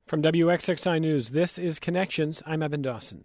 From WXXI News, this is Connections. I'm Evan Dawson.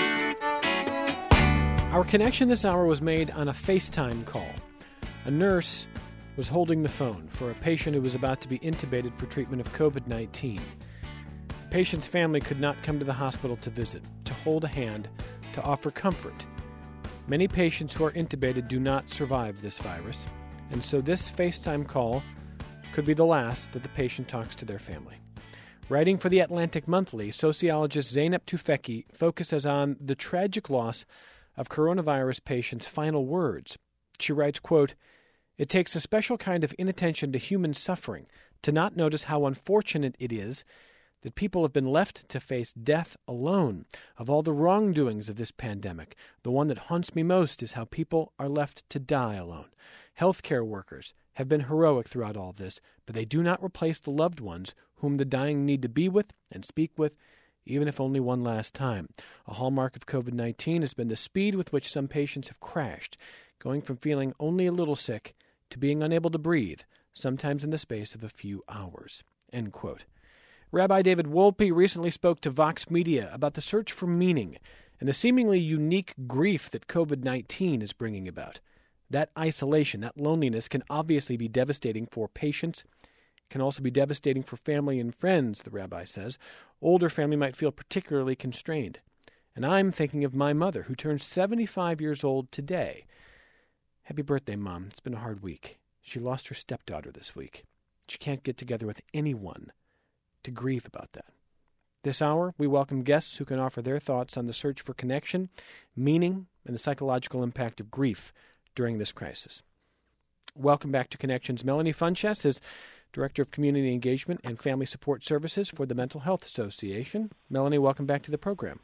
Our connection this hour was made on a FaceTime call. A nurse was holding the phone for a patient who was about to be intubated for treatment of COVID-19. The patient's family could not come to the hospital to visit, to hold a hand, to offer comfort. Many patients who are intubated do not survive this virus, and so this FaceTime call could be the last that the patient talks to their family. Writing for the Atlantic Monthly, sociologist Zeynep Tufekci focuses on the tragic loss of coronavirus patients' final words. She writes, quote, "It takes a special kind of inattention to human suffering to not notice how unfortunate it is that people have been left to face death alone. Of all the wrongdoings of this pandemic, the one that haunts me most is how people are left to die alone. Healthcare workers have been heroic throughout all this, but they do not replace the loved ones whom the dying need to be with and speak with, even if only one last time. A hallmark of COVID-19 has been the speed with which some patients have crashed, going from feeling only a little sick to being unable to breathe, sometimes in the space of a few hours." End quote. Rabbi David Wolpe recently spoke to Vox Media about the search for meaning and the seemingly unique grief that COVID-19 is bringing about. That isolation, that loneliness can obviously be devastating for patients. It can also be devastating for family and friends, the rabbi says. Older family might feel particularly constrained. And I'm thinking of my mother, who turned 75 years old today. Happy birthday, Mom. It's been a hard week. She lost her stepdaughter this week. She can't get together with anyone to grieve about that. This hour, we welcome guests who can offer their thoughts on the search for connection, meaning, and the psychological impact of grief during this crisis. Welcome back to Connections. Melanie Funchess is Director of Community Engagement and Family Support Services for the Mental Health Association. Melanie, welcome back to the program.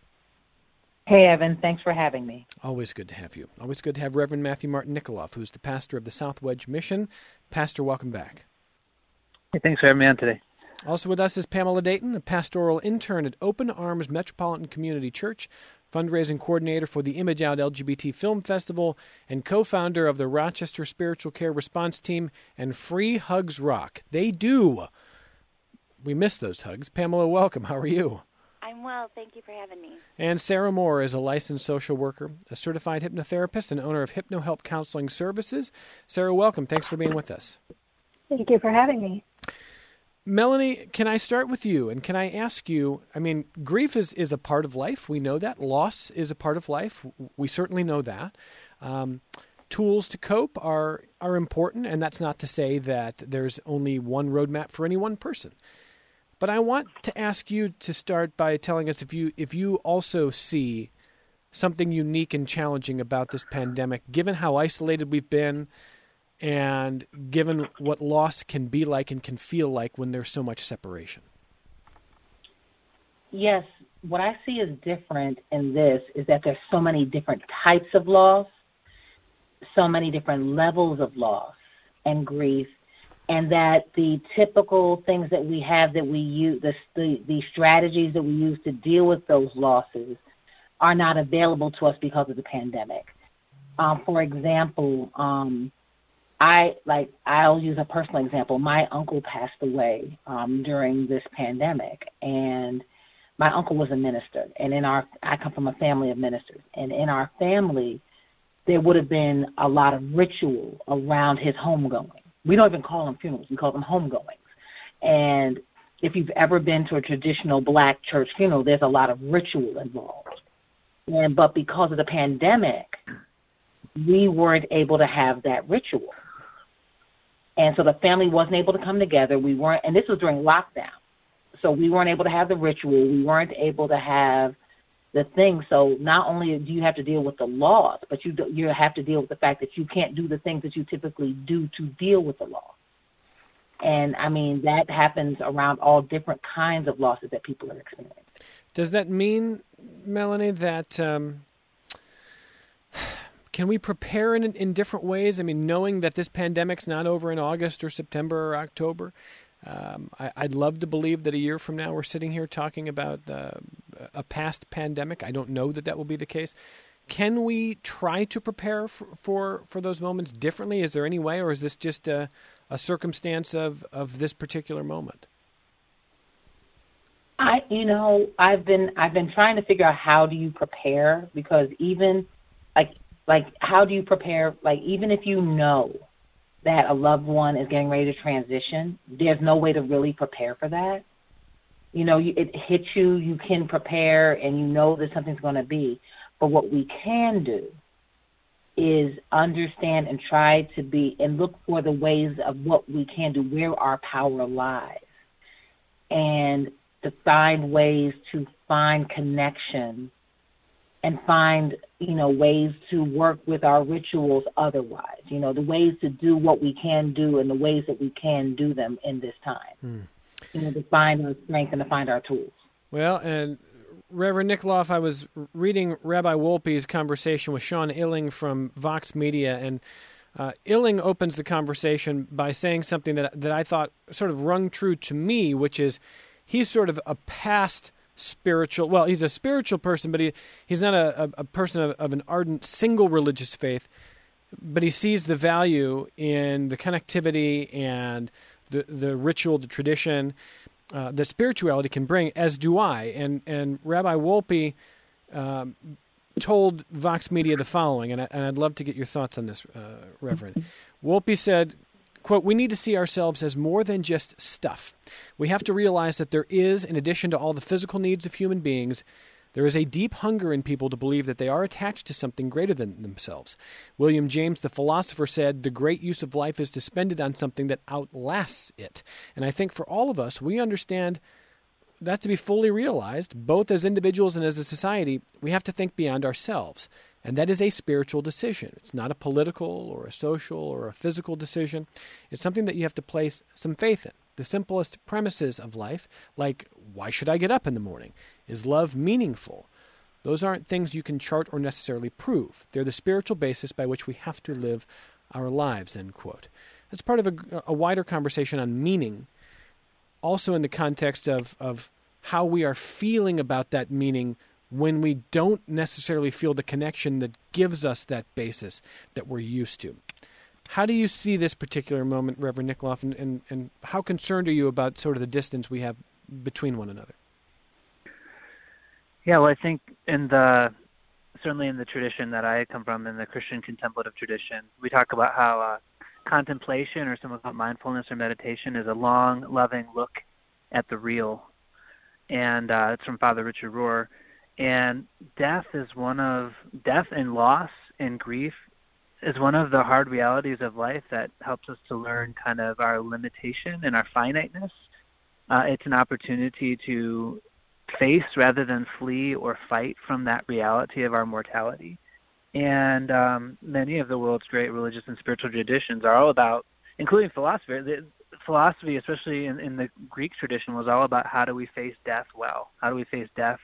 Hey, Evan. Thanks for having me. Always good to have you. Always good to have Reverend Matthew Martin Nikoloff, who's the pastor of the South Wedge Mission. Pastor, welcome back. Hey, thanks for having me on today. Also with us is Pamela Dayton, a pastoral intern at Open Arms Metropolitan Community Church, fundraising coordinator for the Image Out LGBT Film Festival, and co-founder of the Rochester Spiritual Care Response Team and Free Hugs Rock. They do. We miss those hugs. Pamela, welcome. How are you? I'm well. Thank you for having me. And Sarah Moore is a licensed social worker, a certified hypnotherapist, and owner of HypnoHelp Counseling Services. Sarah, welcome. Thanks for being with us. Thank you for having me. Melanie, can I start with you? And can I ask you, grief is a part of life. We know that. Loss is a part of life. We certainly know that. Tools to cope are important, and that's not to say that there's only one roadmap for any one person. But I want to ask you to start by telling us if you also see something unique and challenging about this pandemic, given how isolated we've been, and given what loss can be like and can feel like when there's so much separation. Yes, what I see as different in this is that there's so many different types of loss, so many different levels of loss and grief, and that the typical things that we have that we use, the strategies that we use to deal with those losses are not available to us because of the pandemic. For example, I'll use a personal example. My uncle passed away during this pandemic, and my uncle was a minister. And I come from a family of ministers, and in our family, there would have been a lot of ritual around his homegoing. We don't even call them funerals; we call them homegoings. And if you've ever been to a traditional Black church funeral, there's a lot of ritual involved. But because of the pandemic, we weren't able to have that ritual. And so the family wasn't able to come together. And this was during lockdown. So we weren't able to have the ritual. We weren't able to have the thing. So not only do you have to deal with the loss, but you have to deal with the fact that you can't do the things that you typically do to deal with the loss. And, that happens around all different kinds of losses that people are experiencing. Does that mean, Melanie, that can we prepare in different ways? Knowing that this pandemic's not over in August or September or October, I'd love to believe that a year from now we're sitting here talking about a past pandemic. I don't know that will be the case. Can we try to prepare for those moments differently? Is there any way, or is this just a circumstance of this particular moment? I've been trying to figure out how do you prepare, because even like how do you prepare, like even if you know that a loved one is getting ready to transition, there's no way to really prepare for that. It hits you, you can prepare, and you know that something's going to be. But what we can do is understand and try to be and look for the ways of what we can do, where our power lies, and to find ways to find connection and find, ways to work with our rituals otherwise, the ways to do what we can do and the ways that we can do them in this time, to find our strength and to find our tools. Well, and Reverend Nikoloff, I was reading Rabbi Wolpe's conversation with Sean Illing from Vox Media, and Illing opens the conversation by saying something that I thought sort of rung true to me, which is he's sort of a past spiritual, well, he's a spiritual person, but he's not a person of an ardent single religious faith, but he sees the value in the connectivity and the ritual, the tradition, that spirituality can bring, as do I. And Rabbi Wolpe told Vox Media the following, and I'd love to get your thoughts on this, Reverend. Wolpe said, quote, "We need to see ourselves as more than just stuff. We have to realize that there is, in addition to all the physical needs of human beings, there is a deep hunger in people to believe that they are attached to something greater than themselves. William James, the philosopher, said, the great use of life is to spend it on something that outlasts it. And I think for all of us, we understand that to be fully realized, both as individuals and as a society, we have to think beyond ourselves. And that is a spiritual decision. It's not a political or a social or a physical decision. It's something that you have to place some faith in. The simplest premises of life, like why should I get up in the morning? Is love meaningful? Those aren't things you can chart or necessarily prove. They're the spiritual basis by which we have to live our lives, end quote. That's part of a wider conversation on meaning, also in the context of how we are feeling about that meaning when we don't necessarily feel the connection that gives us that basis that we're used to. How do you see this particular moment, Reverend Nikoloff, and how concerned are you about sort of the distance we have between one another? Yeah, well, I think certainly in the tradition that I come from, in the Christian contemplative tradition, we talk about how contemplation, or some call it mindfulness or meditation, is a long, loving look at the real. And it's from Father Richard Rohr. And death and loss and grief is one of the hard realities of life that helps us to learn kind of our limitation and our finiteness. It's an opportunity to face rather than flee or fight from that reality of our mortality. And many of the world's great religious and spiritual traditions are all about, including philosophy. Philosophy, especially in the Greek tradition, was all about how do we face death well? How do we face death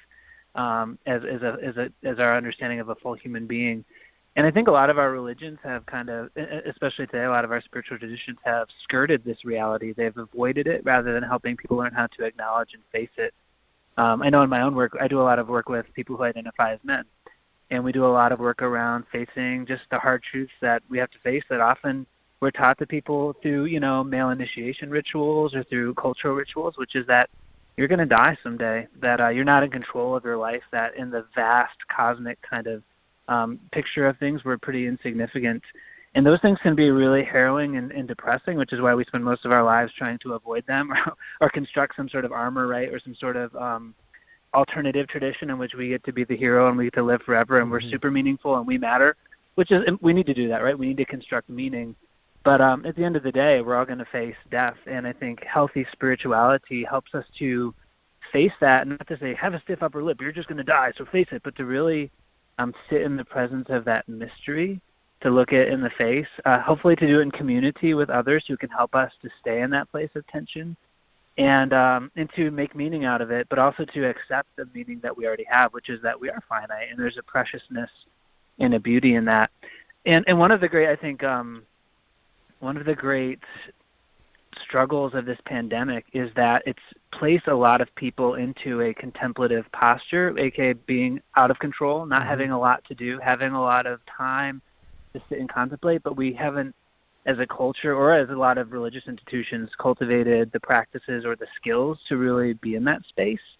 as our understanding of a full human being? And I think a lot of our religions have kind of, especially today, a lot of our spiritual traditions have skirted this reality. They've avoided it rather than helping people learn how to acknowledge and face it. I know in my own work, I do a lot of work with people who identify as men. And we do a lot of work around facing just the hard truths that we have to face that often we're taught to people through, male initiation rituals or through cultural rituals, which is that you're going to die someday, that you're not in control of your life, that in the vast cosmic kind of picture of things, we're pretty insignificant. And those things can be really harrowing and depressing, which is why we spend most of our lives trying to avoid them or construct some sort of armor, right, or some sort of alternative tradition in which we get to be the hero and we get to live forever and we're super meaningful and we matter, which is, we need to do that, right? We need to construct meaning. But at the end of the day, we're all going to face death. And I think healthy spirituality helps us to face that, not to say, have a stiff upper lip, you're just going to die, so face it, but to really sit in the presence of that mystery, to look it in the face, hopefully to do it in community with others who can help us to stay in that place of tension and to make meaning out of it, but also to accept the meaning that we already have, which is that we are finite, and there's a preciousness and a beauty in that. And one of the great, I think, one of the great struggles of this pandemic is that it's placed a lot of people into a contemplative posture, aka being out of control, not having a lot to do, having a lot of time to sit and contemplate, but we haven't, as a culture or as a lot of religious institutions, cultivated the practices or the skills to really be in that space.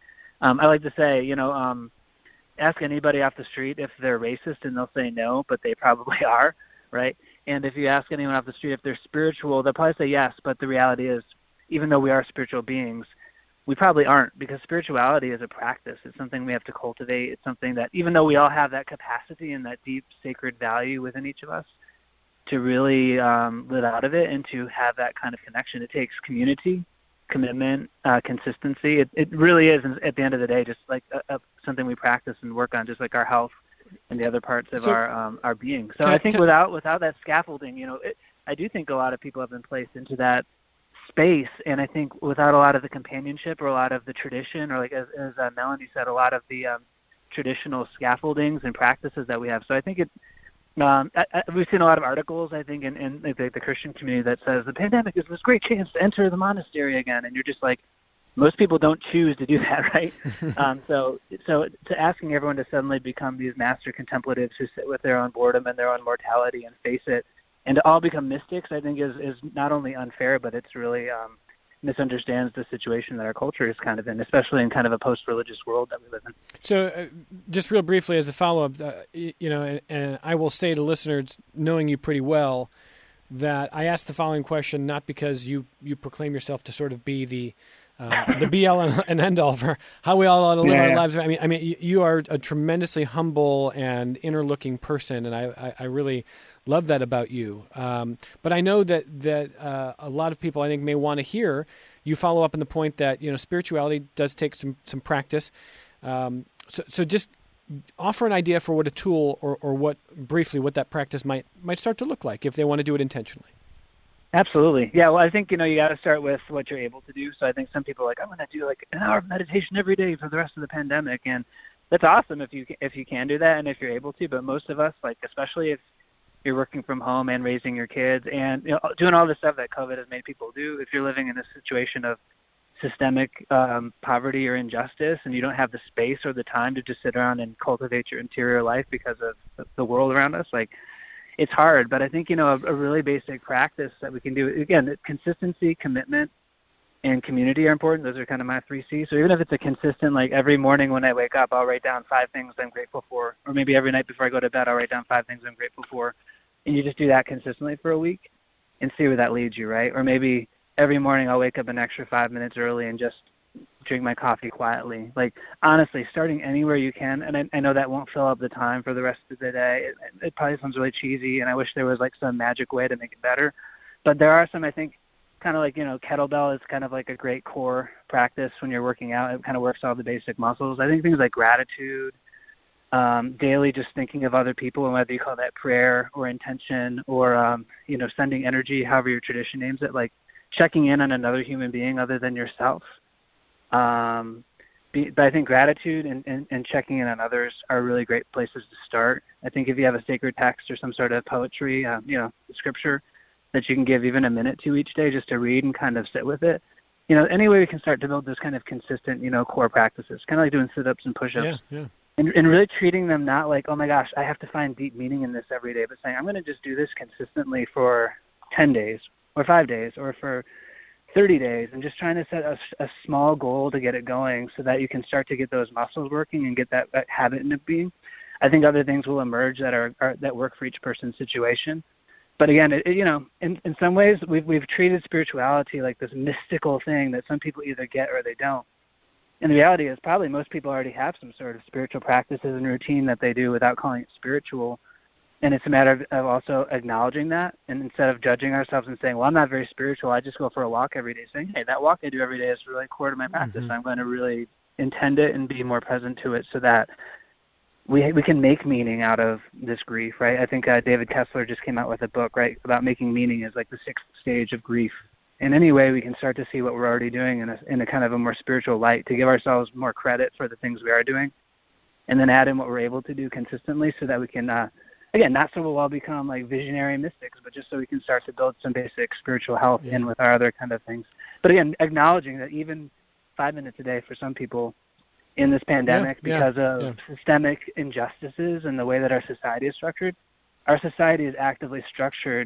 I like to say, ask anybody off the street if they're racist, and they'll say no, but they probably are, right? And if you ask anyone off the street if they're spiritual, they'll probably say yes, but the reality is, even though we are spiritual beings, we probably aren't, because spirituality is a practice. It's something we have to cultivate. It's something that, even though we all have that capacity and that deep sacred value within each of us, to really live out of it and to have that kind of connection, it takes community, commitment, consistency. It really is, at the end of the day, just like something we practice and work on, just like our health and the other parts of our being. So I think without that scaffolding, I do think a lot of people have been placed into that space, and I think without a lot of the companionship or a lot of the tradition, or like as Melanie said, a lot of the traditional scaffoldings and practices that we have. So I think we've seen a lot of articles, I think, in the Christian community that says the pandemic is this great chance to enter the monastery again, and you're just like, most people don't choose to do that, right? So to asking everyone to suddenly become these master contemplatives who sit with their own boredom and their own mortality and face it, and to all become mystics, I think is not only unfair, but it's really misunderstands the situation that our culture is kind of in, especially in kind of a post-religious world that we live in. So just real briefly as a follow-up, and I will say to listeners, knowing you pretty well, that I asked the following question not because you proclaim yourself to sort of be the be-all and end-all for how we all ought to live our lives. I mean, you are a tremendously humble and inner-looking person, and I really love that about you. But I know that a lot of people, I think, may want to hear you follow up on the point that spirituality does take some practice. So just offer an idea for what a tool or what that practice might start to look like if they want to do it intentionally. Absolutely. Yeah, well, I think, you got to start with what you're able to do. So I think some people are like, I'm going to do like an hour of meditation every day for the rest of the pandemic. And that's awesome if you can do that and if you're able to. But most of us, like, especially if you're working from home and raising your kids and doing all the stuff that COVID has made people do, if you're living in a situation of systemic poverty or injustice and you don't have the space or the time to just sit around and cultivate your interior life because of the world around us, like, it's hard. But I think, a really basic practice that we can do, again, consistency, commitment, and community are important. Those are kind of my 3 C's. So even if it's a consistent, like every morning when I wake up, I'll write down 5 things I'm grateful for, or maybe every night before I go to bed, I'll write down 5 things I'm grateful for. And you just do that consistently for a week and see where that leads you, right? Or maybe every morning I'll wake up an extra 5 minutes early and just drink my coffee quietly. Like, honestly, starting anywhere you can, and I know that won't fill up the time for the rest of the day. It probably sounds really cheesy, and I wish there was like some magic way to make it better. But there are some, I think, kind of like, kettlebell is kind of like a great core practice when you're working out. It kind of works all the basic muscles. I think things like gratitude, daily just thinking of other people, and whether you call that prayer or intention or, sending energy, however your tradition names it, like checking in on another human being other than yourself. But I think gratitude and checking in on others are really great places to start. I think if you have a sacred text or some sort of poetry, scripture that you can give even a minute to each day just to read and kind of sit with it, any way we can start to build this kind of consistent, core practices, kind of like doing sit-ups and push-ups. Yeah. And really treating them not like, oh my gosh, I have to find deep meaning in this every day, but saying, I'm going to just do this consistently for 10 days or 5 days or for 30 days, and just trying to set a small goal to get it going so that you can start to get those muscles working and get that habit into being. I think other things will emerge that work for each person's situation. But again, in some ways, we've treated spirituality like this mystical thing that some people either get or they don't. And the reality is probably most people already have some sort of spiritual practices and routine that they do without calling it spiritual. And it's a matter of also acknowledging that, and instead of judging ourselves and saying, well, I'm not very spiritual, I just go for a walk every day, saying, hey, that walk I do every day is really core to my practice. Mm-hmm. I'm going to really intend it and be more present to it so that we can make meaning out of this grief, right? I think David Kessler just came out with a book, right, about making meaning as like the 6th stage of grief. In any way, we can start to see what we're already doing in a kind of a more spiritual light, to give ourselves more credit for the things we are doing, and then add in what we're able to do consistently so that we can, again, not so we'll all become like visionary mystics, but just so we can start to build some basic spiritual health in with our other kind of things. But again, acknowledging that even 5 minutes a day for some people in this pandemic, because of systemic injustices and the way that our society is structured, our society is actively structured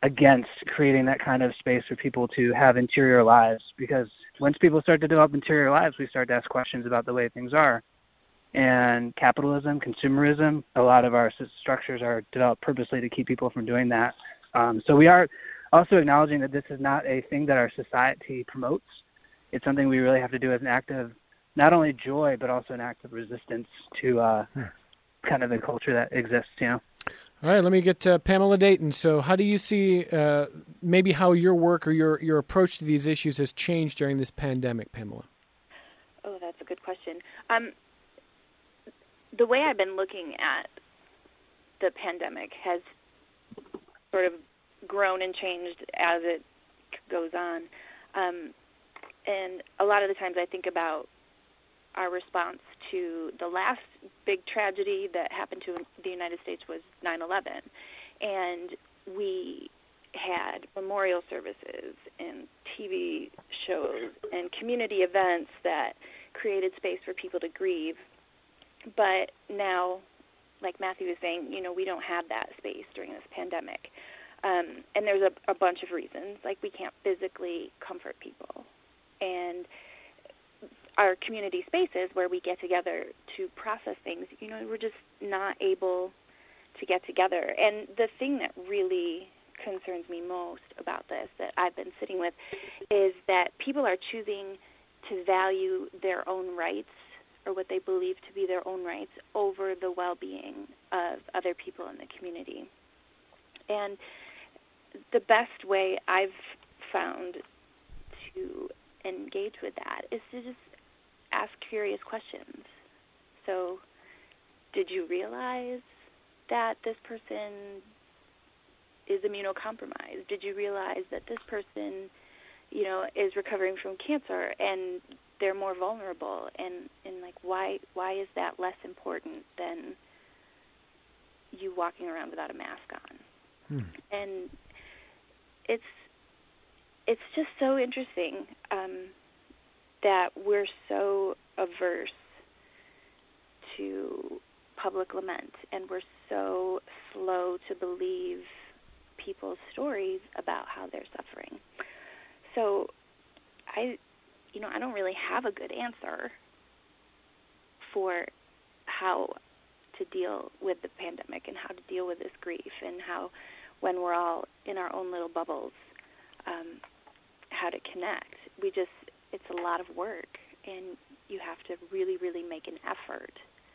against creating that kind of space for people to have interior lives, because once people start to develop interior lives, we start to ask questions about the way things are. And capitalism, consumerism, a lot of our structures are developed purposely to keep people from doing that. So we are also acknowledging that this is not a thing that our society promotes. It's something we really have to do as an act of not only joy, but also an act of resistance to kind of the culture that exists, you know. All right, let me get to Pamela Dayton. So how do you see maybe how your work or your approach to these issues has changed during this pandemic, Pamela? Oh, that's a good question. The way I've been looking at the pandemic has sort of grown and changed as it goes on. And a lot of the times I think about our response to the last big tragedy that happened to the United States was 9/11. And we had memorial services and TV shows and community events that created space for people to grieve. But now, like Matthew was saying, we don't have that space during this pandemic. And there's a bunch of reasons. Like, we can't physically comfort people. And our community spaces where we get together to process things, we're just not able to get together. And the thing that really concerns me most about this, that I've been sitting with, is that people are choosing to value their own rights, or what they believe to be their own rights, over the well-being of other people in the community. And the best way I've found to engage with that is to just ask curious questions. So, did you realize that this person is immunocompromised? Did you realize that this person, is recovering from cancer and they're more vulnerable? And like, why is that less important than you walking around without a mask on? And it's just so interesting that we're so averse to public lament, and we're so slow to believe people's stories about how they're suffering. So I don't really have a good answer for how to deal with the pandemic and how to deal with this grief, and how, when we're all in our own little bubbles, how to connect. It's a lot of work, and you have to really, really make an effort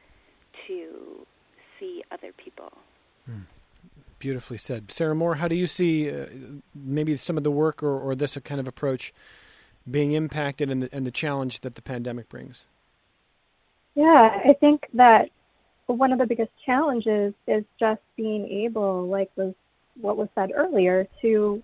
to see other people. Beautifully said. Sarah Moore, how do you see maybe some of the work or this kind of approach being impacted and the challenge that the pandemic brings? Yeah, I think that one of the biggest challenges is just being able, like what was said earlier, to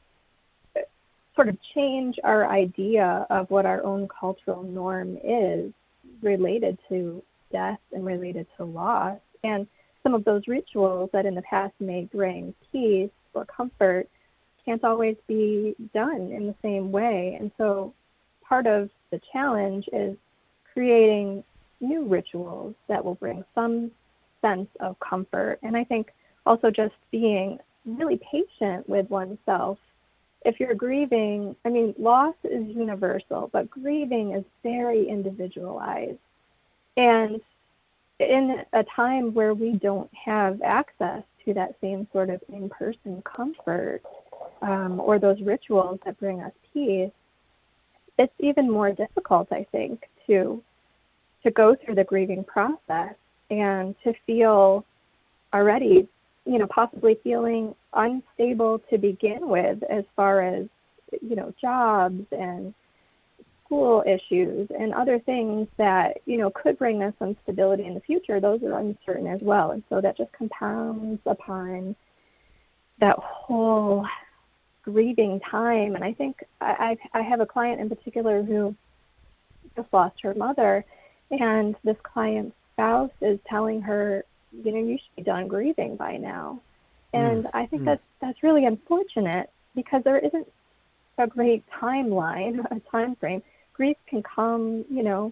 sort of change our idea of what our own cultural norm is related to death and related to loss. And some of those rituals that in the past may bring peace or comfort can't always be done in the same way. And so part of the challenge is creating new rituals that will bring some sense of comfort. And I think also just being really patient with oneself. If you're grieving, loss is universal, but grieving is very individualized. And in a time where we don't have access to that same sort of in-person comfort or those rituals that bring us peace, it's even more difficult, I think, to go through the grieving process and to feel already, possibly feeling unstable to begin with as far as, jobs and school issues and other things that, could bring us some stability in the future. Those are uncertain as well. And so that just compounds upon that whole grieving time. And I think I have a client in particular who just lost her mother, and this client's spouse is telling her, you should be done grieving by now. And I think that's really unfortunate, because there isn't a great timeline, a time frame. Grief can come,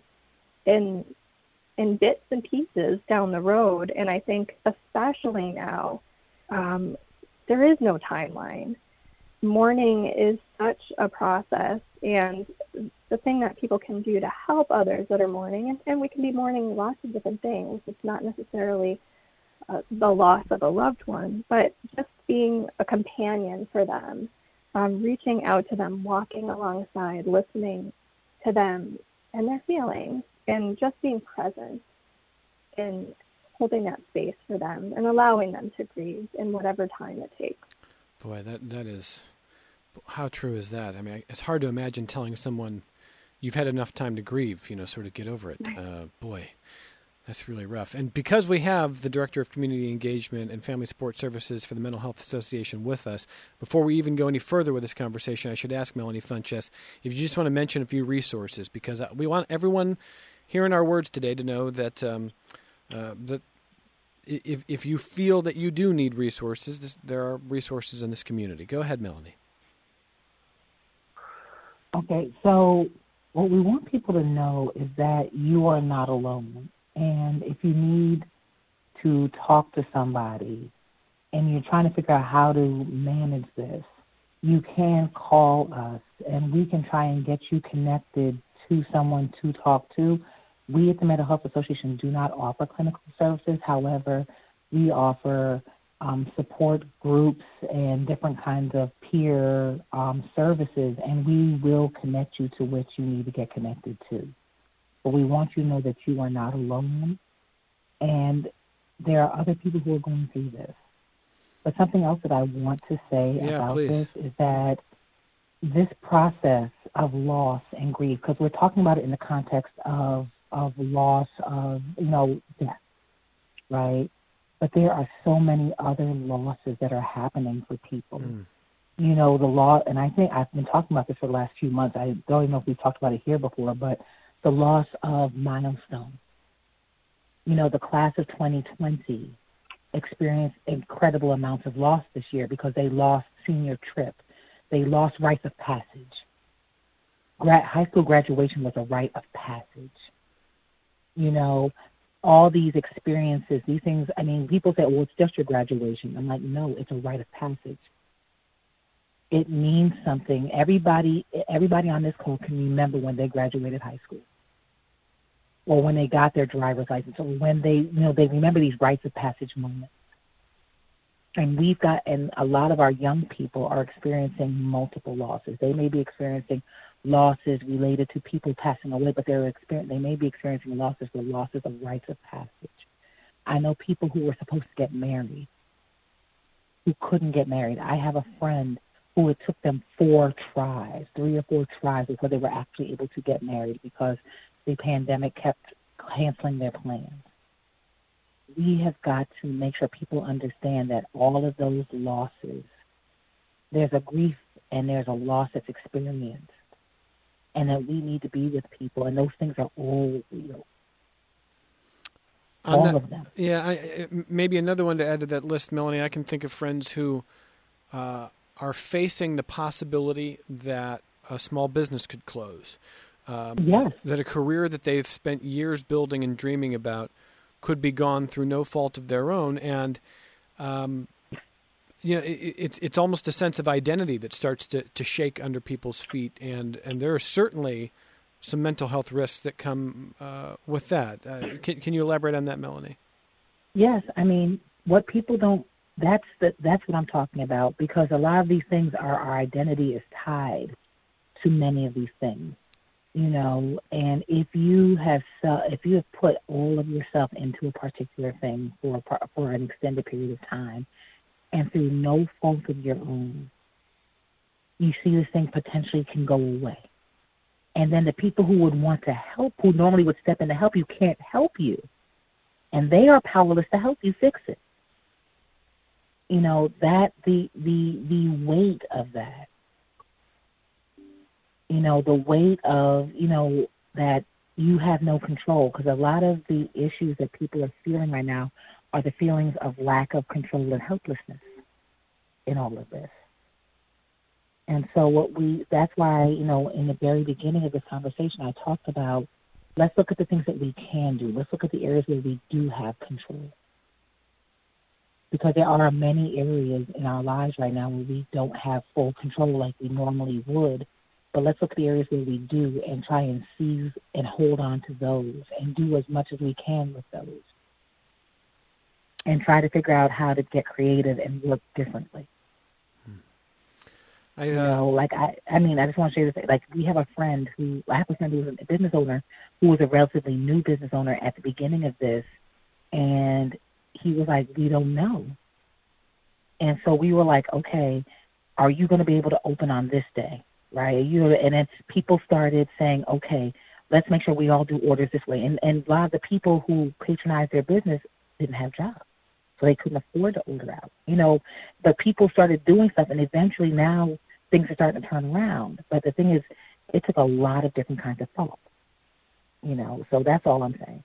in bits and pieces down the road. And I think especially now, there is no timeline. Mourning is such a process, and the thing that people can do to help others that are mourning, and we can be mourning lots of different things. It's not necessarily the loss of a loved one, but just being a companion for them, reaching out to them, walking alongside, listening to them and their feelings, and just being present and holding that space for them and allowing them to grieve in whatever time it takes. Boy, that is, how true is that? I mean, it's hard to imagine telling someone you've had enough time to grieve, sort of get over it. Boy, that's really rough. And because we have the Director of Community Engagement and Family Support Services for the Mental Health Association with us, before we even go any further with this conversation, I should ask Melanie Funchess if you just want to mention a few resources, because we want everyone hearing our words today to know that that if you feel that you do need resources, there are resources in this community. Go ahead, Melanie. Okay, so what we want people to know is that you are not alone. And if you need to talk to somebody and you're trying to figure out how to manage this, you can call us and we can try and get you connected to someone to talk to. We at the Mental Health Association do not offer clinical services. However, we offer support groups and different kinds of peer services, and we will connect you to what you need to get connected to. But we want you to know that you are not alone, and there are other people who are going through this. But something else that I want to say about this is that this process of loss and grief, because we're talking about it in the context of loss of, death, right? But there are so many other losses that are happening for people. The law, and I think I've been talking about this for the last few months. I don't even know if we've talked about it here before, but the loss of Milestone. The class of 2020 experienced incredible amounts of loss this year because they lost senior trip. They lost rites of passage. High school graduation was a rite of passage. All these experiences, these things, people say, well, it's just your graduation. I'm like, no, it's a rite of passage. It means something. Everybody on this call can remember when they graduated high school, or when they got their driver's license, or when they remember these rites of passage moments. And a lot of our young people are experiencing multiple losses. They may be experiencing losses related to people passing away, but they may be experiencing losses of rites of passage. I know people who were supposed to get married who couldn't get married. I have a friend who it took them 3 or 4 tries before they were actually able to get married because the pandemic kept canceling their plans. We have got to make sure people understand that all of those losses, there's a grief and there's a loss that's experienced, and that we need to be with people, and those things are all real. All of them. Yeah, maybe another one to add to that list, Melanie. I can think of friends who are facing the possibility that a small business could close. Yes. That a career that they've spent years building and dreaming about could be gone through no fault of their own. And, it's almost a sense of identity that starts to shake under people's feet. And there are certainly some mental health risks that come with that. Can you elaborate on that, Melanie? Yes. What people don't, that's what I'm talking about, because a lot of these things our identity is tied to many of these things. And if you have put all of yourself into a particular thing for an extended period of time, and through no fault of your own, you see this thing potentially can go away. And then the people who would want to help, who normally would step in to help you, can't help you. And they are powerless to help you fix it. That the weight of that. The weight of, that you have no control, because a lot of the issues that people are feeling right now are the feelings of lack of control and helplessness in all of this. And so that's why, in the very beginning of this conversation, I talked about, let's look at the things that we can do. Let's look at the areas where we do have control. because there are many areas in our lives right now where we don't have full control like we normally would. But let's look at the areas where we do and try and seize and hold on to those and do as much as we can with those. And try to figure out how to get creative and work differently. I just want to share this. Like, I have a friend who was a business owner who was a relatively new business owner at the beginning of this, and he was like, we don't know. And so we were like, okay, are you going to be able to open on this day, right? And then people started saying, okay, let's make sure we all do orders this way. And a lot of the people who patronized their business didn't have jobs, so they couldn't afford to order out. But people started doing stuff, and eventually now things are starting to turn around. But the thing is, it took a lot of different kinds of thought, so that's all I'm saying.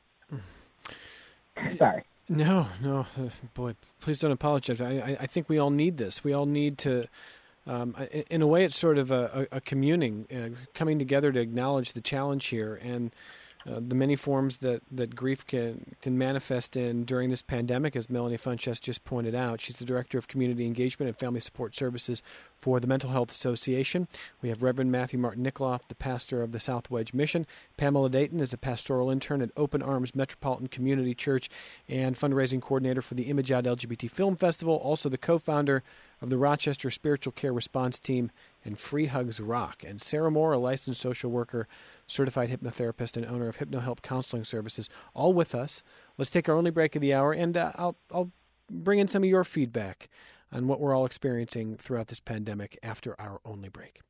Sorry. No, boy, please don't apologize. I think we all need this. We all need to, in a way, it's sort of a communing, coming together to acknowledge the challenge here and the many forms that grief can manifest in during this pandemic, as Melanie Funchess just pointed out. She's the Director of Community Engagement and Family Support Services for the Mental Health Association. We have Reverend Matthew Martin Nickloff, the pastor of the South Wedge Mission. Pamela Dayton is a pastoral intern at Open Arms Metropolitan Community Church and fundraising coordinator for the Image Out LGBT Film Festival, also the co-founder of the Rochester Spiritual Care Response Team and Free Hugs Rock. And Sarah Moore, a licensed social worker, certified hypnotherapist, and owner of HypnoHelp Counseling Services, all with us. Let's take our only break of the hour, and I'll bring in some of your feedback on what we're all experiencing throughout this pandemic after our only break.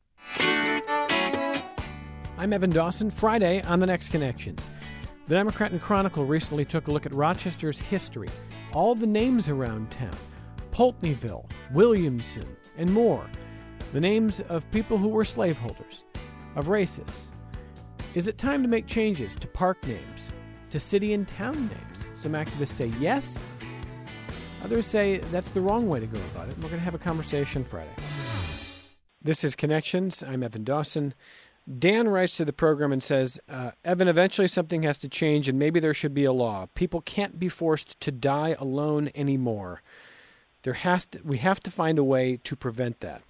I'm Evan Dawson. Friday on The Next Connections. The Democrat and Chronicle recently took a look at Rochester's history, all the names around town, Pulteneyville, Williamson, and more. The names of people who were slaveholders, of races. Is it time to make changes to park names, to city and town names? Some activists say yes. Others say that's the wrong way to go about it. We're going to have a conversation Friday. This is Connections. I'm Evan Dawson. Dan writes to the program and says, Evan, eventually something has to change and maybe there should be a law. People can't be forced to die alone anymore. We have to find a way to prevent that.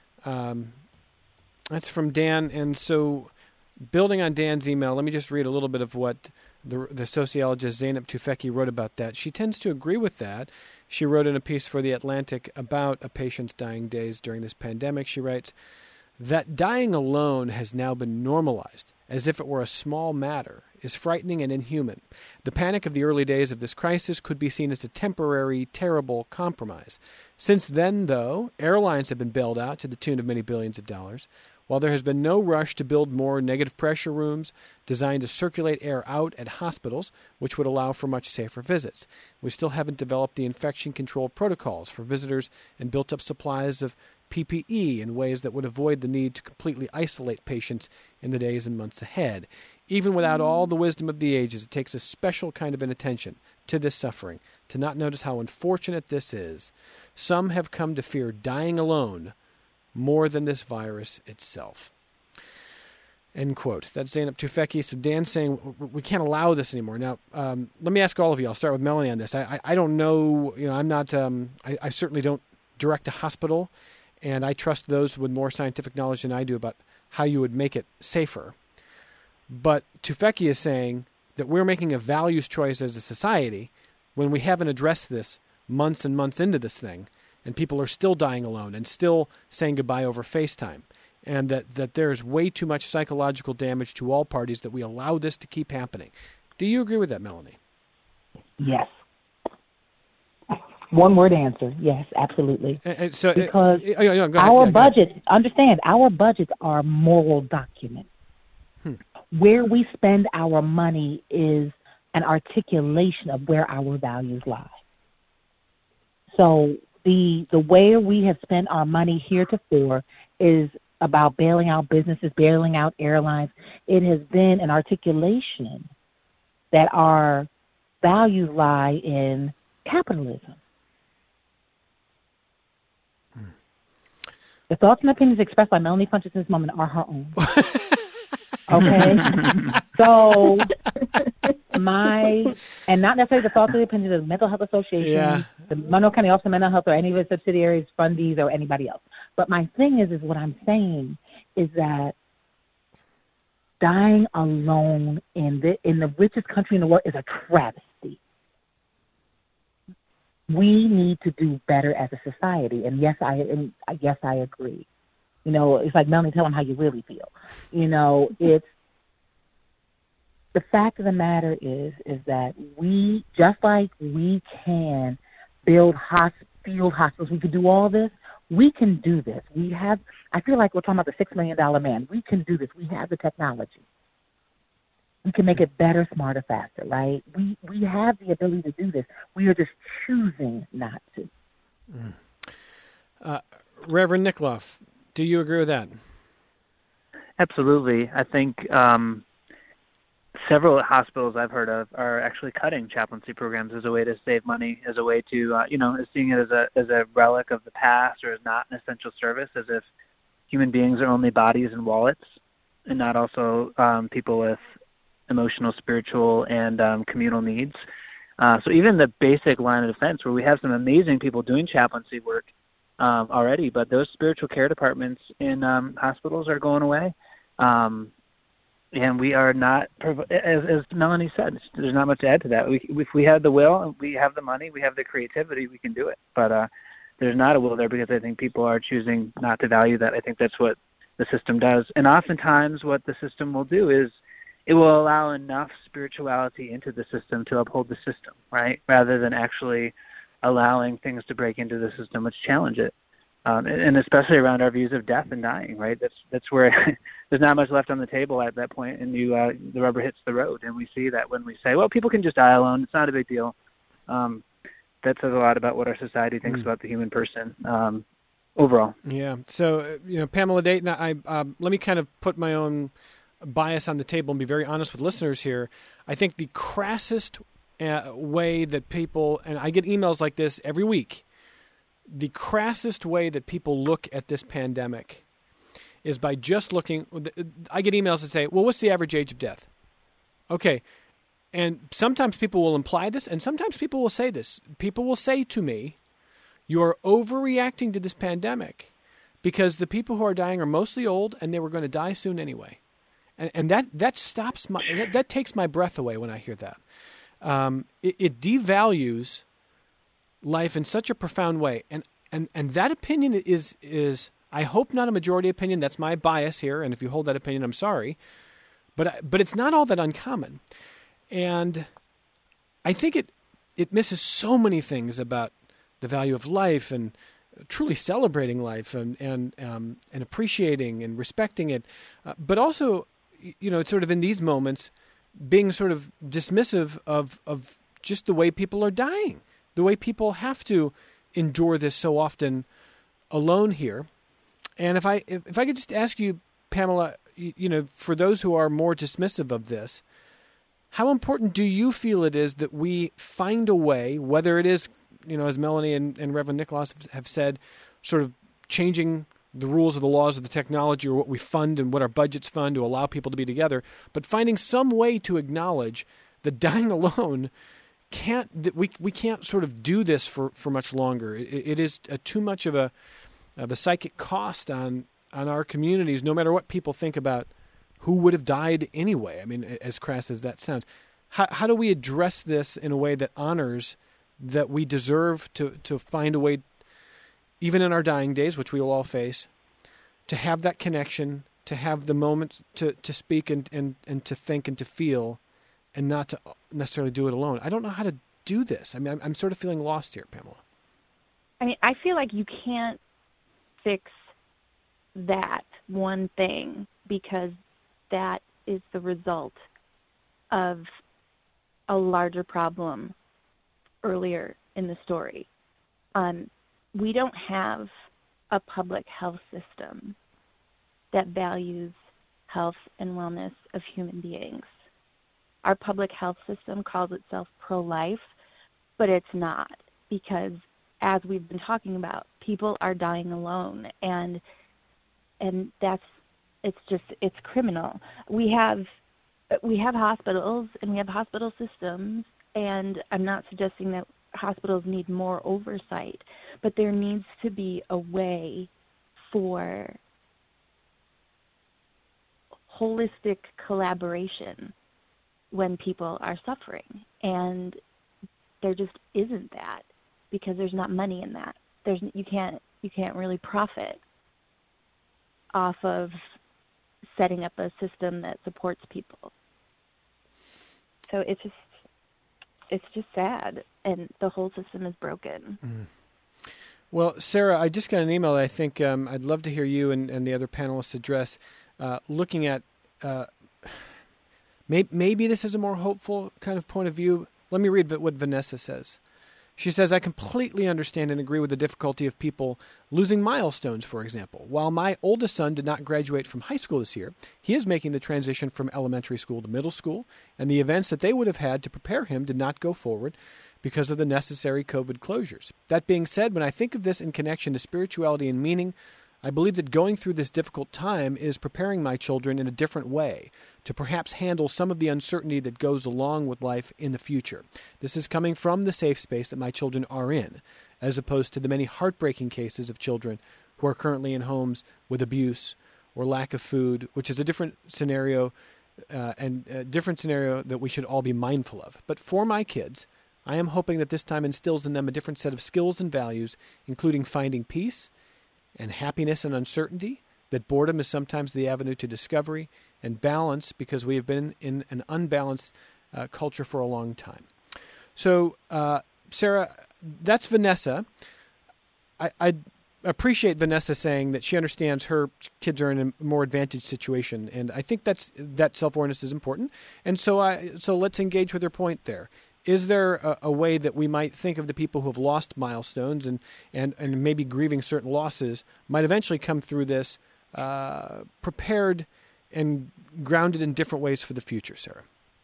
That's from Dan. And so building on Dan's email, let me just read a little bit of what the sociologist Zeynep Tufekci wrote about that. She tends to agree with that. She wrote in a piece for The Atlantic about a patient's dying days during this pandemic. She writes, that dying alone has now been normalized, as if it were a small matter, is frightening and inhuman. The panic of the early days of this crisis could be seen as a temporary, terrible compromise. Since then, though, airlines have been bailed out to the tune of many billions of dollars. While there has been no rush to build more negative pressure rooms designed to circulate air out at hospitals, which would allow for much safer visits, we still haven't developed the infection control protocols for visitors and built up supplies of PPE in ways that would avoid the need to completely isolate patients in the days and months ahead. Even without all the wisdom of the ages, it takes a special kind of inattention to this suffering to not notice how unfortunate this is. Some have come to fear dying alone more than this virus itself. End quote. That's Zeynep Tufekci. So Dan's saying we can't allow this anymore. Now, let me ask all of you. I'll start with Melanie on this. I don't know. I'm not. I certainly don't direct a hospital, and I trust those with more scientific knowledge than I do about how you would make it safer. But Tufekci is saying that we're making a values choice as a society when we haven't addressed this months and months into this thing, and people are still dying alone and still saying goodbye over FaceTime, and that there's way too much psychological damage to all parties that we allow this to keep happening. Do you agree with that, Melanie? Yes. One word answer. Yes, absolutely. So, because our budgets, understand, our budgets are moral documents. Where we spend our money is an articulation of where our values lie. So the way we have spent our money heretofore is about bailing out businesses, bailing out airlines. It has been an articulation that our values lie in capitalism. The thoughts and opinions expressed by Melanie Funchess in this moment are her own. Okay? So and not necessarily the fault of the opinion of the Mental Health Association, the Monroe County Office of Mental Health, or any of its subsidiaries, fundees, or anybody else. But my thing is what I'm saying is that dying alone in the richest country in the world is a travesty. We need to do better as a society, and yes, I agree. You know, it's like, Melanie, tell them how you really feel. You know, it's the fact of the matter is that we, just like we can build field hospitals, we can do all this. We can do this. I feel like we're talking about the $6 million man. We can do this. We have the technology. We can make it better, smarter, faster, right? We have the ability to do this. We are just choosing not to. Reverend Nikoloff, do you agree with that? Absolutely. I think several hospitals I've heard of are actually cutting chaplaincy programs as a way to save money, as a way to, seeing it as a relic of the past, or as not an essential service, as if human beings are only bodies and wallets, and not also people with emotional, spiritual, and communal needs. So even the basic line of defense, where we have some amazing people doing chaplaincy work already, but those spiritual care departments in hospitals are going away. And we are not, as Melanie said, there's not much to add to that. If we have the will, we have the money, we have the creativity, we can do it. But there's not a will there, because I think people are choosing not to value that. I think that's what the system does. And oftentimes what the system will do is it will allow enough spirituality into the system to uphold the system, right? Rather than actually allowing things to break into the system which challenge it. And especially around our views of death and dying, right? That's where there's not much left on the table at that point, and the rubber hits the road. And we see that when we say, well, people can just die alone, it's not a big deal. That says a lot about what our society thinks about the human person overall. Yeah. So, Pamela Dayton, I let me kind of put my own bias on the table and be very honest with listeners here. I think the crassest way that people, and I get emails like this every week, the crassest way that people look at this pandemic is by just looking. I get emails that say, well, what's the average age of death? Okay. And sometimes people will imply this, and sometimes people will say this. People will say to me, you're overreacting to this pandemic because the people who are dying are mostly old and they were going to die soon anyway. And that stops that takes my breath away when I hear that. It devalues life in such a profound way, and that opinion is I hope not a majority opinion. That's my bias here, and if you hold that opinion, I'm sorry, but it's not all that uncommon, and I think it misses so many things about the value of life and truly celebrating life and appreciating and respecting it, but also sort of in these moments being sort of dismissive of just the way people are dying. The way people have to endure this so often alone here. And if I could just ask you, Pamela, for those who are more dismissive of this, how important do you feel it is that we find a way, whether it is, as Melanie and Reverend Nikoloff have said, sort of changing the rules of the laws of the technology or what we fund and what our budgets fund to allow people to be together, but finding some way to acknowledge that dying alone we can't sort of do this for much longer. It is too much of a psychic cost on our communities, no matter what people think about who would have died anyway. I mean, as crass as that sounds. How do we address this in a way that honors that we deserve to find a way, even in our dying days, which we will all face, to have that connection, to have the moment to speak and to think and to feel, and not to necessarily do it alone? I don't know how to do this. I mean, I'm sort of feeling lost here, Pamela. I mean, I feel like you can't fix that one thing because that is the result of a larger problem earlier in the story. We don't have a public health system that values health and wellness of human beings. Our public health system calls itself pro-life, but it's not, because as we've been talking about, people are dying alone, and it's criminal. We have we have hospitals and we have hospital systems, and I'm not suggesting that hospitals need more oversight, but there needs to be a way for holistic collaboration when people are suffering, and there just isn't that because there's not money in that. You can't really profit off of setting up a system that supports people. So it's just sad, and the whole system is broken. Mm. Well, Sarah, I just got an email that I think I'd love to hear you and the other panelists address, looking at maybe this is a more hopeful kind of point of view. Let me read what Vanessa says. She says, I completely understand and agree with the difficulty of people losing milestones, for example. While my oldest son did not graduate from high school this year, he is making the transition from elementary school to middle school, and the events that they would have had to prepare him did not go forward because of the necessary COVID closures. That being said, when I think of this in connection to spirituality and meaning, I believe that going through this difficult time is preparing my children in a different way to perhaps handle some of the uncertainty that goes along with life in the future. This is coming from the safe space that my children are in, as opposed to the many heartbreaking cases of children who are currently in homes with abuse or lack of food, which is a different scenario and a different scenario that we should all be mindful of. But for my kids, I am hoping that this time instills in them a different set of skills and values, including finding peace and happiness and uncertainty, that boredom is sometimes the avenue to discovery, and balance, because we have been in an unbalanced culture for a long time. So, Sarah, that's Vanessa. I appreciate Vanessa saying that she understands her kids are in a more advantaged situation, and I think that self-awareness is important. And so let's engage with her point there. Is there a way that we might think of the people who have lost milestones and maybe grieving certain losses might eventually come through this prepared and grounded in different ways for the future, Sarah?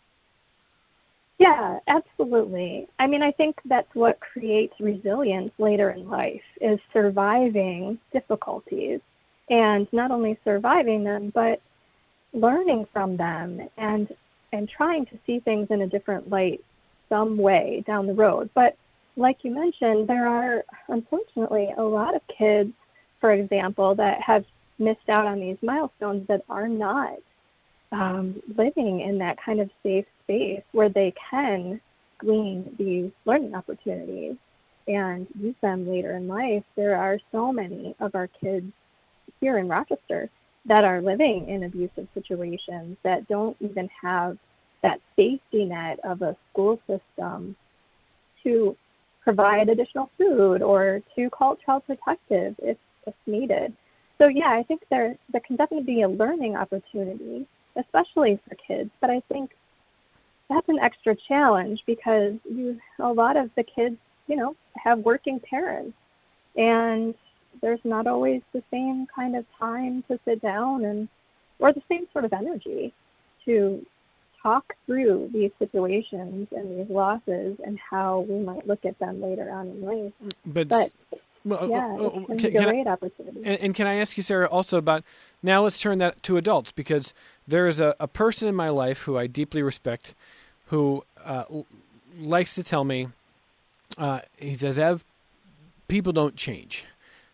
Yeah, absolutely. I mean, I think that's what creates resilience later in life, is surviving difficulties, and not only surviving them, but learning from them and trying to see things in a different light some way down the road. But like you mentioned, there are unfortunately a lot of kids, for example, that have missed out on these milestones that are not living in that kind of safe space where they can glean these learning opportunities and use them later in life. There are so many of our kids here in Rochester that are living in abusive situations that don't even have that safety net of a school system to provide additional food or to call Child Protective if needed. So yeah, I think there can definitely be a learning opportunity, especially for kids. But I think that's an extra challenge because a lot of the kids, have working parents, and there's not always the same kind of time to sit down or the same sort of energy to talk through these situations and these losses and how we might look at them later on in life. But yeah, it's a great opportunity. And can I ask you, Sarah, also about, now let's turn that to adults, because there is a person in my life who I deeply respect who likes to tell me, he says, Ev, people don't change.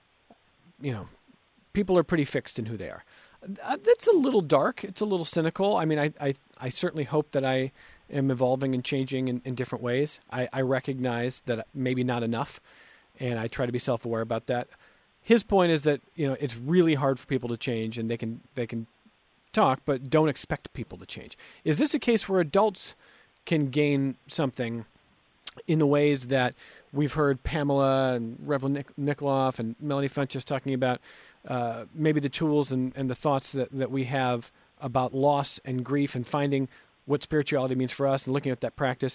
People are pretty fixed in who they are. That's a little dark. It's a little cynical. I mean, I certainly hope that I am evolving and changing in different ways. I recognize that maybe not enough, and I try to be self-aware about that. His point is that it's really hard for people to change, and they can talk, but don't expect people to change. Is this a case where adults can gain something in the ways that we've heard Pamela and Reverend Nikoloff and Melanie Funches talking about, maybe the tools and the thoughts that we have about loss and grief and finding what spirituality means for us and looking at that practice?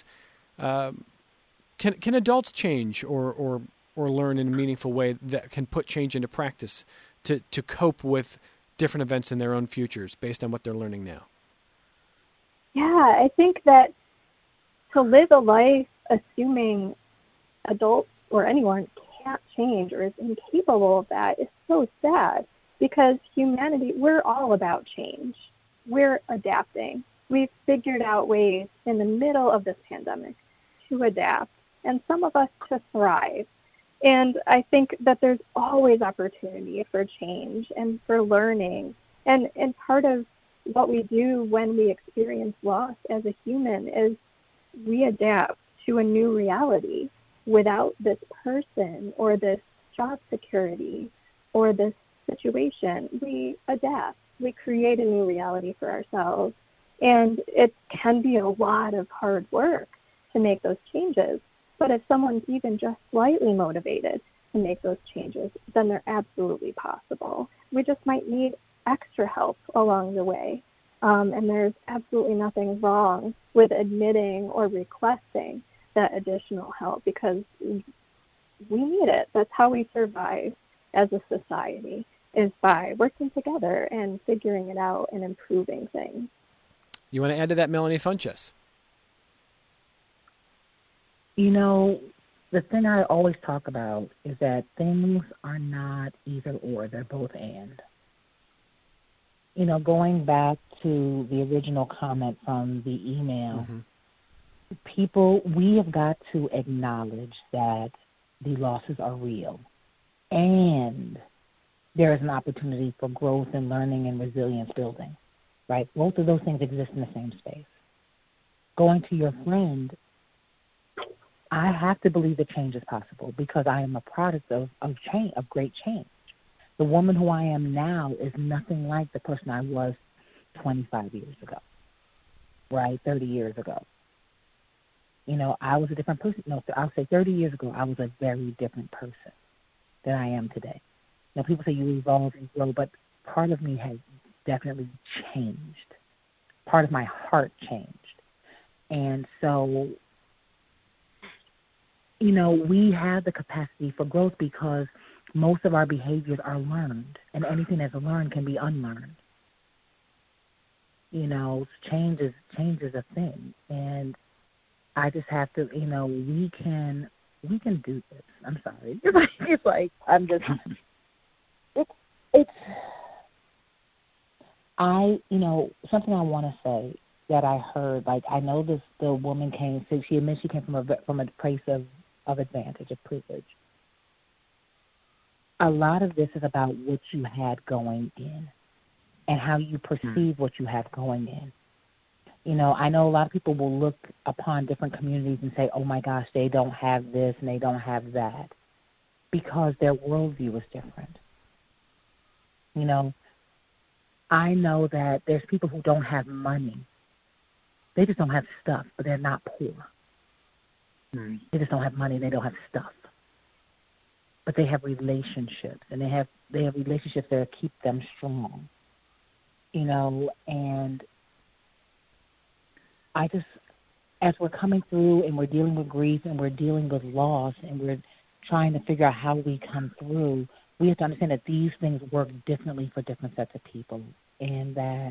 Can adults change or learn in a meaningful way that can put change into practice to cope with different events in their own futures based on what they're learning now? Yeah, I think that to live a life assuming adults or anyone can't change or is incapable of that is so sad, because humanity, we're all about change. We're adapting. we've figured out ways in the middle of this pandemic to adapt, and some of us to thrive. And I think that there's always opportunity for change and for learning. And part of what we do when we experience loss as a human is we adapt to a new reality. Without this person or this job security or this situation, we adapt. We create a new reality for ourselves. And it can be a lot of hard work to make those changes. But if someone's even just slightly motivated to make those changes, then they're absolutely possible. We just might need extra help along the way. And there's absolutely nothing wrong with admitting or requesting that additional help, because we need it. That's how we survive as a society, is by working together and figuring it out and improving things. You want to add to that, Melanie Funchess? You know, the thing I always talk about is that things are not either or, they're both and. You know, going back to the original comment from the email, people, we have got to acknowledge that the losses are real. And there is an opportunity for growth and learning and resilience building, right? Both of those things exist in the same space. Going to your friend, I have to believe that change is possible because I am a product of change, of great change. The woman who I am now is nothing like the person I was 25 years ago, right? 30 years ago. You know, I was a different person. No, I'll say 30 years ago, I was a very different person than I am today. Now, people say you evolve and grow, but part of me has definitely changed. Part of my heart changed. And so, you know, we have the capacity for growth because most of our behaviors are learned, and anything that's learned can be unlearned. You know, change is a thing, and I just have to, you know, we can do this. I'm sorry. It's like I'm just. You know, something I want to say that I heard. Like I know the woman came. So she admits she came from a place of advantage, of privilege. A lot of this is about what you had going in and how you perceive what you have going in. You know, I know a lot of people will look upon different communities and say, oh, my gosh, they don't have this and they don't have that, because their worldview is different. You know, I know that there's people who don't have money. They just don't have stuff, but they're not poor. They just don't have money. They don't have stuff. But they have relationships, and they have relationships that keep them strong. You know, and I just, as we're coming through and we're dealing with grief and we're dealing with loss and we're trying to figure out how we come through, we have to understand that these things work differently for different sets of people, and that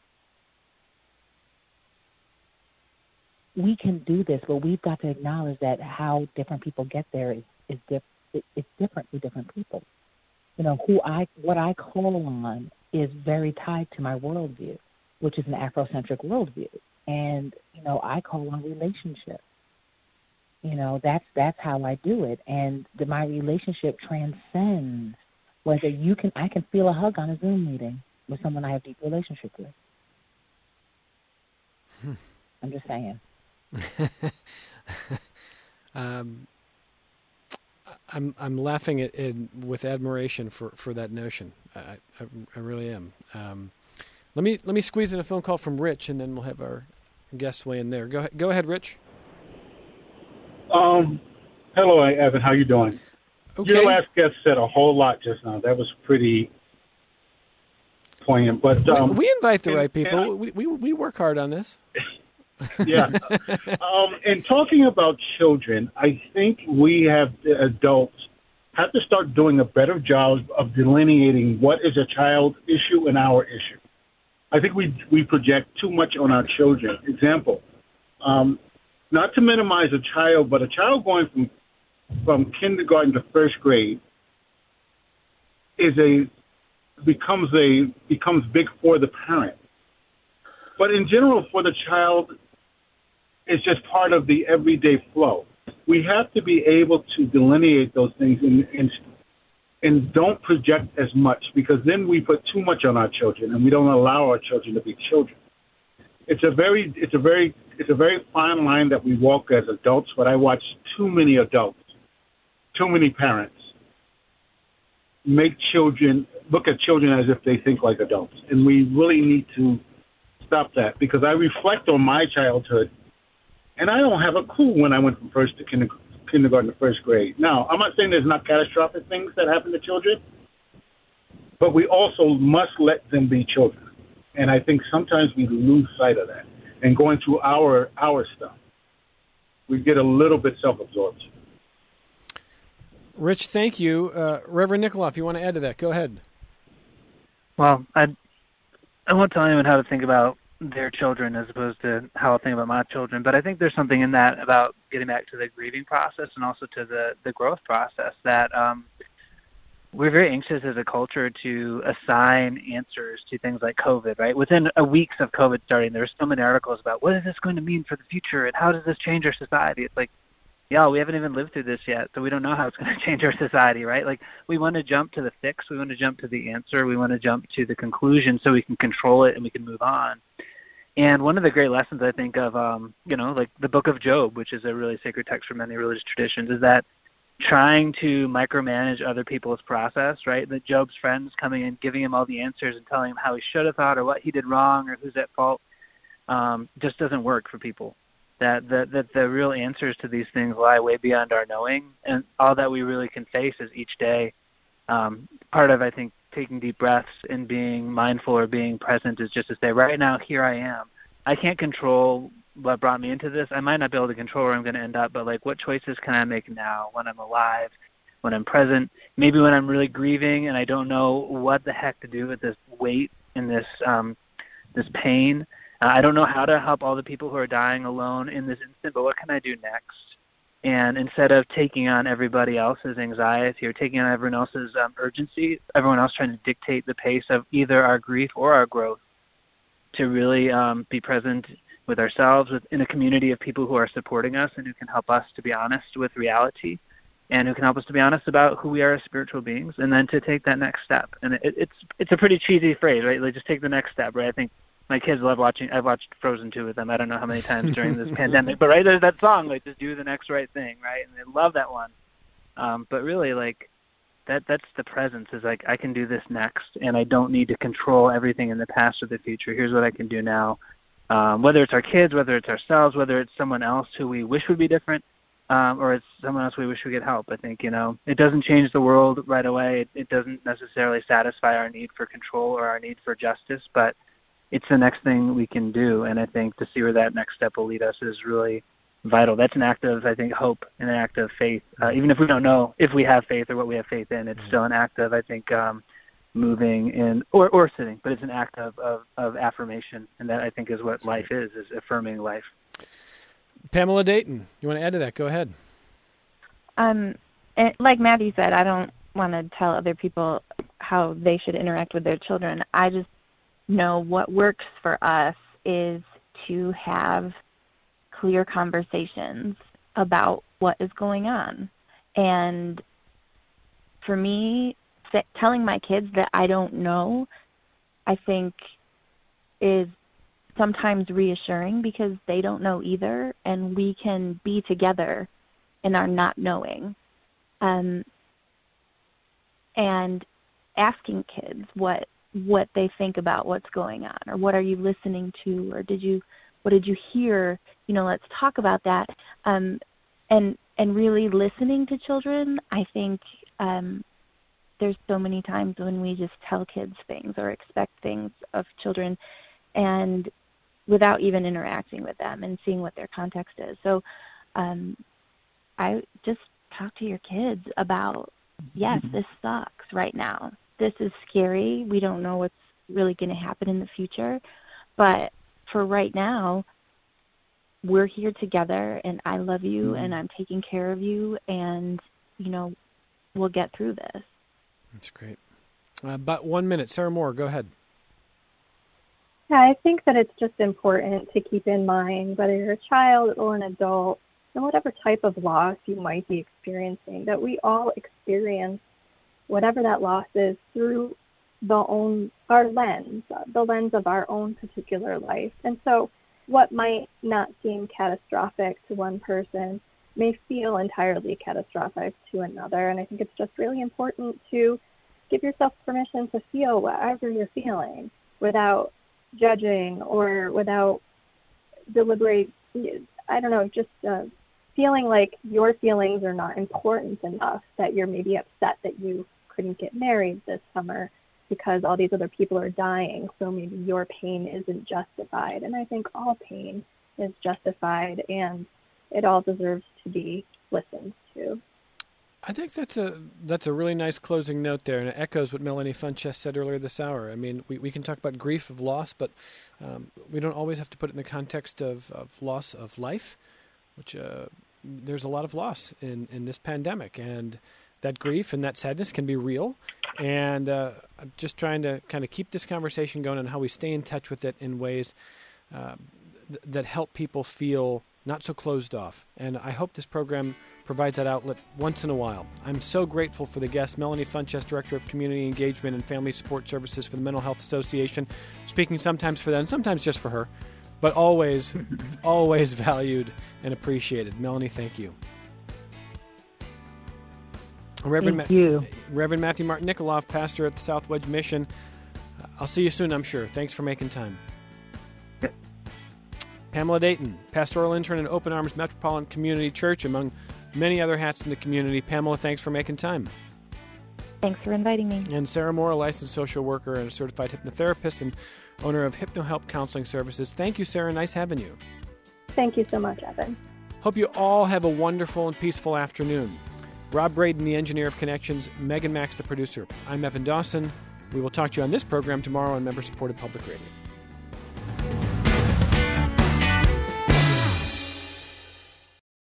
we can do this, but we've got to acknowledge that how different people get there is it's different for different people. You know, what I call on is very tied to my worldview, which is an Afrocentric worldview. And, you know, I call on relationships. You know, that's how I do it. And my relationship transcends whether I can feel a hug on a Zoom meeting with someone I have a deep relationship with. I'm just saying. I'm laughing with admiration for that notion. I really am. Let me squeeze in a phone call from Rich, and then we'll have our guests weigh in there. Go ahead, Rich. Hello, Evan. How you doing? Okay. Your last guest said a whole lot just now. That was pretty poignant. But we invite the right people. We work hard on this. Yeah. And talking about children, I think we have, the adults, have to start doing a better job of delineating what is a child issue and our issue. I think we project too much on our children. Example, not to minimize a child, but a child going from kindergarten to first grade becomes big for the parent. But in general, for the child, it's just part of the everyday flow. We have to be able to delineate those things and don't project as much, because then we put too much on our children and we don't allow our children to be children. It's a very fine line that we walk as adults, but I watch too many adults, too many parents look at children as if they think like adults. And we really need to stop that, because I reflect on my childhood and I don't have a clue when I went from first to kindergarten to first grade. Now, I'm not saying there's not catastrophic things that happen to children, but we also must let them be children. And I think sometimes we lose sight of that. And going through our stuff, we get a little bit self-absorbed. Rich, thank you. Reverend Nikoloff, you want to add to that? Go ahead. Well, I won't tell anyone how to think about their children as opposed to how I think about my children, but I think there's something in that about getting back to the grieving process and also to the growth process that we're very anxious as a culture to assign answers to things like COVID, right? Within a weeks of COVID starting, there were so many articles about what is this going to mean for the future and how does this change our society? It's like, yeah, we haven't even lived through this yet, so we don't know how it's going to change our society, right? Like, we want to jump to the fix, we want to jump to the answer, we want to jump to the conclusion so we can control it and we can move on. And one of the great lessons I think of, like the book of Job, which is a really sacred text for many religious traditions, is that trying to micromanage other people's process, right? That Job's friends coming in, giving him all the answers and telling him how he should have thought or what he did wrong or who's at fault, just doesn't work for people. That the real answers to these things lie way beyond our knowing, and all that we really can face is each day. Part of, I think, taking deep breaths and being mindful or being present is just to say, right now, here I am. I can't control what brought me into this. I might not be able to control where I'm going to end up, but like, what choices can I make now when I'm alive, when I'm present, maybe when I'm really grieving and I don't know what the heck to do with this weight and this pain. I don't know how to help all the people who are dying alone in this instant, but what can I do next? And instead of taking on everybody else's anxiety or taking on everyone else's urgency, everyone else trying to dictate the pace of either our grief or our growth, to really be present with ourselves, in a community of people who are supporting us and who can help us to be honest with reality and who can help us to be honest about who we are as spiritual beings, and then to take that next step. And it's a pretty cheesy phrase, right? Like, just take the next step, right? I think my kids love watching. I've watched Frozen 2 with them. I don't know how many times during this pandemic, but right, there's that song, like, just do the next right thing, right? And they love that one. But really, like, that's the presence, is like, I can do this next, and I don't need to control everything in the past or the future. Here's what I can do now. Whether it's our kids, whether it's ourselves, whether it's someone else who we wish would be different, or it's someone else we wish we could help. I think, it doesn't change the world right away. It doesn't necessarily satisfy our need for control or our need for justice, but it's the next thing we can do. And I think to see where that next step will lead us is really vital. That's an act of, I think, hope and an act of faith. Even if we don't know if we have faith or what we have faith in, it's still an act of, I think, moving in or sitting, but it's an act of affirmation. And that, I think, is what life is affirming life. Pamela Dayton, you want to add to that? Go ahead. Like Matthew said, I don't want to tell other people how they should interact with their children. I just know what works for us is to have clear conversations about what is going on. And for me, telling my kids that I don't know, I think, is sometimes reassuring, because they don't know either, and we can be together in our not knowing. And asking kids what they think about what's going on, or what are you listening to, or what did you hear? Let's talk about that. And really listening to children. I think there's so many times when we just tell kids things or expect things of children, and without even interacting with them and seeing what their context is. So I just talk to your kids about, yes, this sucks right now. This is scary. We don't know what's really going to happen in the future. But for right now, we're here together, and I love you, and I'm taking care of you, and, we'll get through this. That's great. About 1 minute. Sarah Moore, go ahead. Yeah, I think that it's just important to keep in mind, whether you're a child or an adult, and whatever type of loss you might be experiencing, that we all experience whatever that loss is through our lens, the lens of our own particular life. And so what might not seem catastrophic to one person may feel entirely catastrophic to another. And I think it's just really important to give yourself permission to feel whatever you're feeling without judging or without deliberate, just feeling like your feelings are not important enough, that you're maybe upset that you couldn't get married this summer because all these other people are dying, so maybe your pain isn't justified. And I think all pain is justified, and it all deserves to be listened to. I think that's a really nice closing note there, and it echoes what Melanie Funchess said earlier this hour. I mean, we can talk about grief of loss, but we don't always have to put it in the context of loss of life, which there's a lot of loss in this pandemic, and that grief and that sadness can be real. And I'm just trying to kind of keep this conversation going on how we stay in touch with it in ways that help people feel not so closed off. And I hope this program provides that outlet once in a while. I'm so grateful for the guest, Melanie Funchess, Director of Community Engagement and Family Support Services for the Mental Health Association, speaking sometimes for them, sometimes just for her, but always, always valued and appreciated. Melanie, thank you. Reverend Matthew Martin Nikoloff, pastor at the South Wedge Mission. I'll see you soon, I'm sure. Thanks for making time. Pamela Dayton, pastoral intern at Open Arms Metropolitan Community Church, among many other hats in the community. Pamela, thanks for making time. Thanks for inviting me. And Sarah Moore, a licensed social worker and a certified hypnotherapist and owner of HypnoHelp Counseling Services. Thank you, Sarah. Nice having you. Thank you so much, Evan. Hope you all have a wonderful and peaceful afternoon. Rob Braden, the engineer of Connections, Megan Max, the producer. I'm Evan Dawson. We will talk to you on this program tomorrow on member-supported public radio.